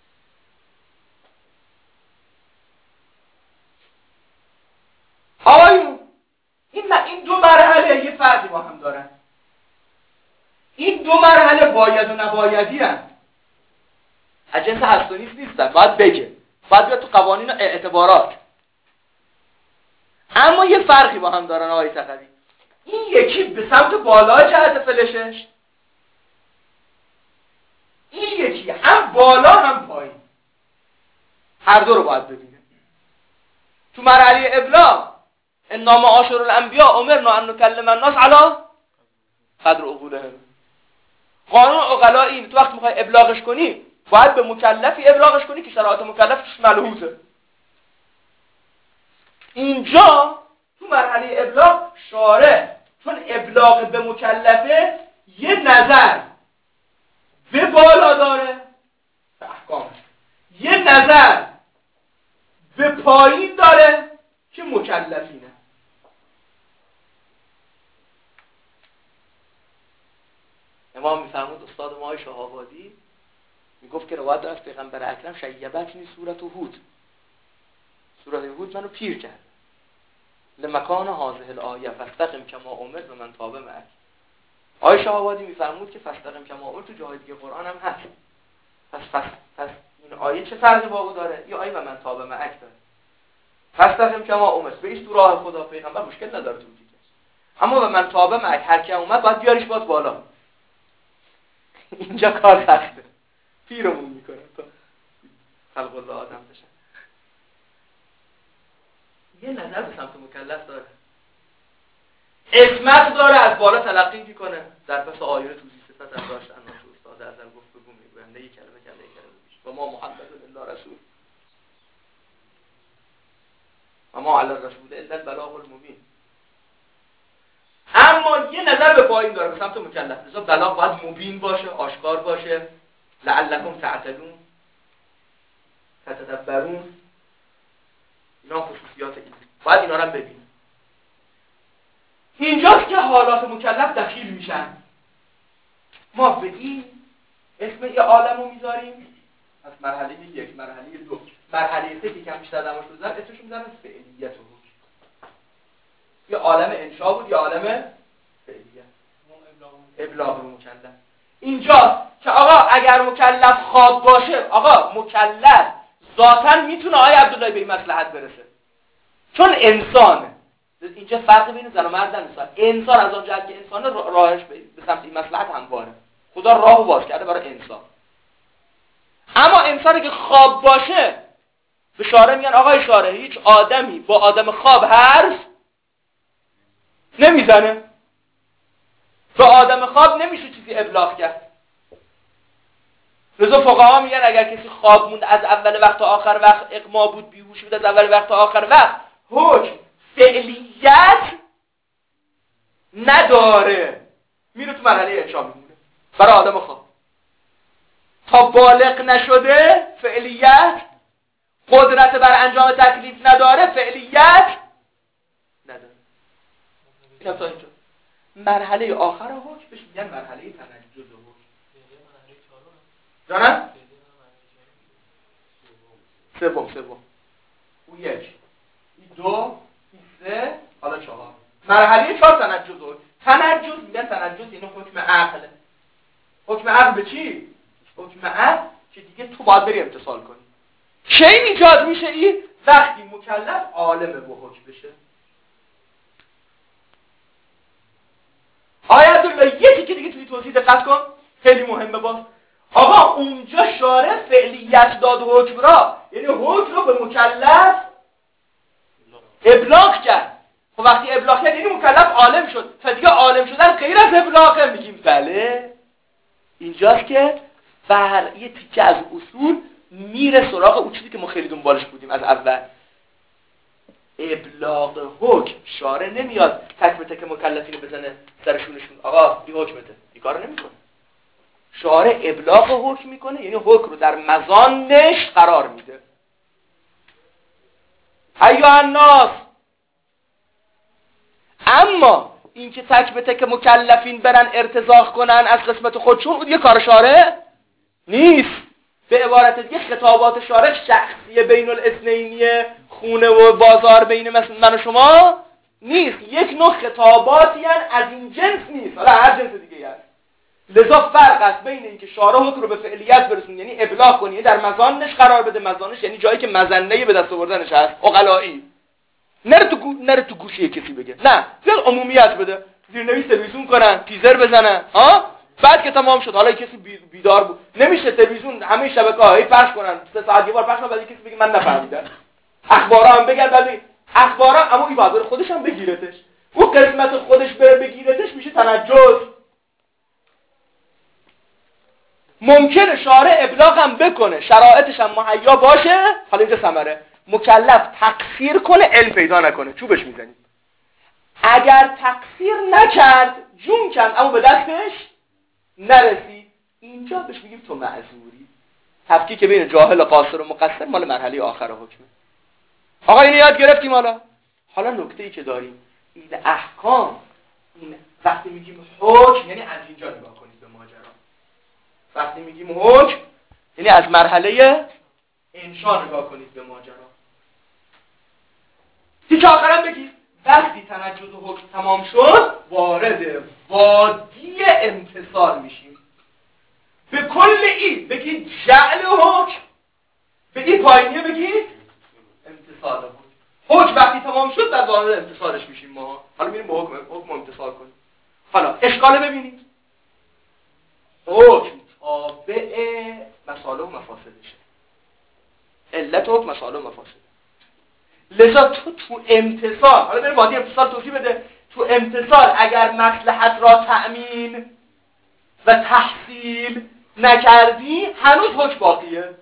آقایون این دو مرحله یه فرقی با هم دارن. این دو مرحله باید و نبایدی هستند. از جنس هست و نیست نیستن. باید بگه. باید بیاد تو قوانین و اعتبارات. اما یه فرقی با هم دارن آقای تقوی. این یکی به سمت بالا جهت فلشش، این یکی هم بالا هم پایین. هر دو رو باید ببینه. تو مرحله ابلاغ انما معاشر الانبیاء امرنا ان نکلم الناس علی قدر عقولهم. قانون عقلا این تو وقتی میخوای ابلاغش کنی باید به مکلفی ابلاغش کنی که شرایط مکلفش ملحوظه. اینجا تو مرحله ابلاغ شارع چون ابلاغ به مکلفه یه نظر به بالا داره به احکام، یه نظر به پایین داره که مکلفینه. امام میفرمود استاد ما شهابادی میگفت که روایت از پیغمبر اکرم شیبتنی سورت هود. سورت هود منو پیر کرد. لمکان هذه الآیه فاستقم کما امرت و من تاب معک. آیه شهابادی میفرمود که فاستقم کما امرت تو جای دیگه قرآن هم هست. پس این آیه چه فرقی با او داره؟ این آیه و من تاب معک داره. فاستقم کما امرت به تو راه خدا پیغمبر مشکل نداره تو دیگه. اما و من تاب معک هر کی اومد باید بیاریش باز بالا. اینجا کار سخته. پیرمون میکنه تا خلق الله آدم بشن. یه نظر به سمت مکلف داره. اسمت داره از بالا تلقی میکنه. در پس آیه توضیح صفت از داشت انواع استاد ازل گفت بگو میگوینده یک کلمه میشه. و ما محمد الا رسول. و ما علی الرسول الا البلاغ المبین. اما یه نظر به پایین داره به سمت مکلف. لذا بلاغ باید مبین باشه، آشکار باشه. لعلکم تعقلون تتدبرون. اینا خصوصیات این باید اینا رو هم ببینیم. اینجاست که حالات مکلف دخیل میشن. ما به این اسم یه عالم رو میذاریم از مرحله یک، مرحله دو، مرحله سه که کم بیشتر دماش رو زد اسمش میذارم فعلیت و حکم. یه عالم انشا بود، یه عالم فعلیت. ابلاغ رو مکلف اینجاست که آقا اگر مکلف خواب باشه، آقا مکلف ذاتاً میتونه آقای عبدالله به این مصلحت برسه چون انسانه. اینجا فرق بین زن و مرد نیست. انسان از اون جهت که انسان راهش به سمت این مصلحت همواره. خدا راهو باز کرده برای انسان. اما انسانی که خواب باشه به شارع میگن آقای شارع هیچ آدمی با آدم خواب حرف نمیزنه، به آدم خواب نمیشه چیزی ابلاغ کرد. لذا فقها میگن اگر کسی خواب موند از اول وقت تا آخر وقت، اغما بود، بیهوش بود از اول وقت تا آخر وقت، حکم فعلیت نداره، میره تو مرحله انشا میمونه برای آدم خواب. تا بالغ نشده فعلیت، قدرت بر انجام تکلیف نداره، فعلیت نداره. این تا اینجا. مرحله آخر حکم بهش میگن مرحله تنجز حکم. جانم؟ سوم. او یک، این دو، این سه، حالا چهار. مرحله 4 تنجز حکم. تنجز میگن تنجز اینو حکم عقله. حکم عقل به چی؟ حکم عقل که دیگه تو باید بری امتثال کنی. کی ایجاد میشه این؟ وقتی مکلف عالم به حکم بشه. آیت الله یکی که دیگه توی توضیح دقت کن، خیلی مهمه باز. آقا اونجا شارع فعلیت داد حکم را، یعنی حکم رو به مکلف ابلاغ کرد. خب وقتی ابلاغ کرد یعنی مکلف عالم شد. دیگه عالم شدن غیر از ابلاغه. میگیم بله، اینجاست که یه تیکه از اصول میره سراغ اون چیزی که ما خیلی دنبالش بودیم از اول. ابلاغ حکم، شارع نمیاد تک به تک مکلفین بزنه سرشونشون آقا این حکمته، این کارو نمیکنه. شارع ابلاغ حکم میکنه، یعنی حکم رو در مزانش قرار میده. ایها الناس. اما اینکه تک به تک مکلفین برن ارتزاق کنن از قسمت خودشون، اون دیگه کار شارع نیست. به عبارت دیگه خطابات شارع شخصی بین الاثنینی خونه و بازار بین من و شما نیست. یک نوع خطاباتی از این جنس نیست، حالا هر جنس دیگه هست. لذا فرق است بین اینکه شارع حکم رو به فعلیت برسونه، یعنی ابلاغ کنه، در مزانش قرار بده. مزانش یعنی جایی که مزنه به دست آوردنش هست، عقلایی. نره تو گوشی کسی بگه، نه، زیاد عمومیت بده، زیرنویس تلویزیون کنن، تیزر بزنن، بعد که تمام شد حالا کسی بیدار بود. نمیشه تلویزیون همه شبکه‌ها پخش کنن 3 ساعت یه بار پخش کنن، بعد کسی بگه من نفهمیدم. اخبارا هم بگن، بعد اخبارا اما این باید خودش هم بگیرتش، اون قسمت خودش بره بگیرتش، میشه تنجز. ممکنه شارع ابلاغ هم بکنه، شرایطش هم مهیا باشه. حالا اینجا ثمره مکلف تقصیر کنه، علم پیدا نکنه، چوبش میزنیم. اگر تقصیر نکرد، جون کند اما به دستش نرسید، اینجا بهش میگیم تو معذوری. تفکیک بین جاهل قاصر و مقصر مال مرحله آخر حکمه. آقا اینو یاد گرفتیم. حالا نکته‌ای که داریم، این احکام، این وقتی میگیم حکم یعنی از اینجا نگاه کنید به ماجرا. وقتی میگیم حکم یعنی از مرحله انشا نگاه کنید به ماجرا. تیک آخرم بگید وقتی تنجز و حکم تمام شد، وارد وادی امتثال میشیم. به کل این بگید جعل حکم، به این پایینیه بگید امتثال حکم. حکم وقتی تمام شد بعد وارد امتثالش میشیم ما. حالا میریم با حکم امتثال کنیم. حالا اشکال ببینید. حکم تابع مصالح و مفاسدشه. علت حکم مصالح و مفاسد. لذا تو امتثال، حالا بریم وادی امتثال توضیح بده. تو امتثال اگر مصلحت را تأمین و تحصیل نکردی، هنوز حکم باقیه.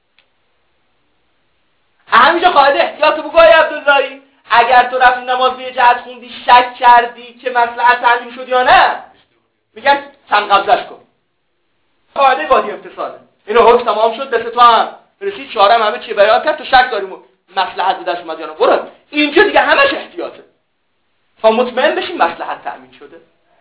همینجا قاعده احتیاط بگوی عبداللهی، اگر تو رفتی نماز به جهت خوندی، شک کردی که مصلحت تأمین شد یا نه، میگن تن قبضش کن. قاعده وادی امتثاله. اینو حکم تمام شد، دست تو هم رسید، شارع همه چی بیان کرد، تو شک داریم مصلحت به دست اومد یا نه، برو. اینجا دیگه همش احتیاطه تا مطمئن بشیم مصلحت تأمین شده.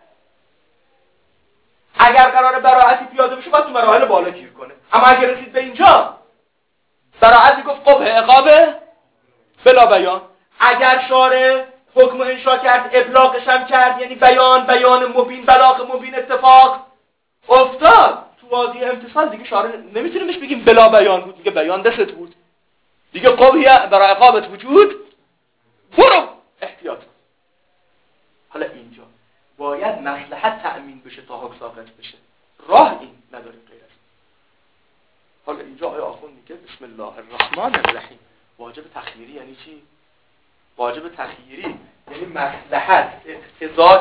اگر قرار براعتی پیاده بشه باید تو مراحل بالا گیر کنه. اما اگر رسید به اینجا، براعت میگفت قبح عقابه بلا بیان. اگر شارع حکم انشا کرد، ابلاغش هم کرد، یعنی بیان مبین، بلاغ مبین اتفاق افتاد، تو وادی امتثال دیگه شارع نمیتونیم بهش بگیم بلا بیان بود، دیگه بیان دستت بود، دیگه قبح برای عقابت وجود، برو احتیاط. حالا اینجا باید مصلحت تأمین بشه تا حکم ساقط بشه. راه این نداریم غیر از این. حالا اینجا آیه آخوند میگه بسم الله الرحمن الرحیم. واجب تخییری یعنی چی؟ واجب تخییری یعنی مصلحت اقتضا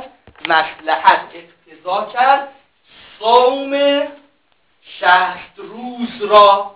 کرد صوم 60 روز را.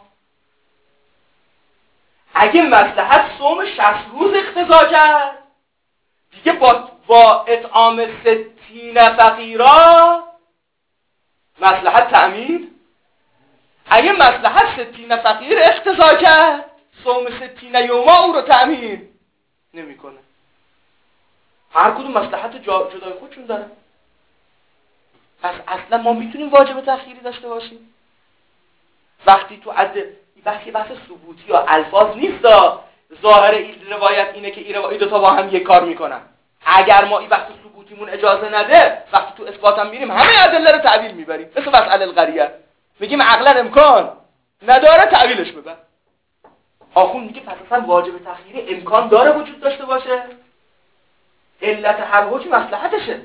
اگه مصلحت صوم 60 روز اقتضا کرد دیگه با اطعام 60 فقیرا مصلحت تأمین. اگه مصلحت 60 فقیر اقتضا کرد صوم 60 یوما او رو تأمین نمیکنه. هر کدوم مصلحت جدای خودشون داره. پس اصلا ما میتونیم واجب تخییری داشته باشیم وقتی بحث ثبوتی یا الفاظ نیست. ظاهر این روایت اینه که این دو تا با هم یک کار میکنن. اگر ما این وقت ثبوتیمون اجازه نده وقتی تو اثباتم میریم همه ادله رو تعویل میبریم. مثل مسئله القریه میگیم عقلا امکان نداره تعویلش ببر. آخوند میگه پس اصلا واجب تخییری امکان داره وجود داشته باشه. علت هر حکم مصلحتشه.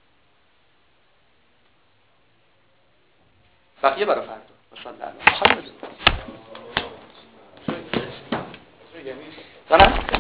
بقیه برای فردا. مثلا محمد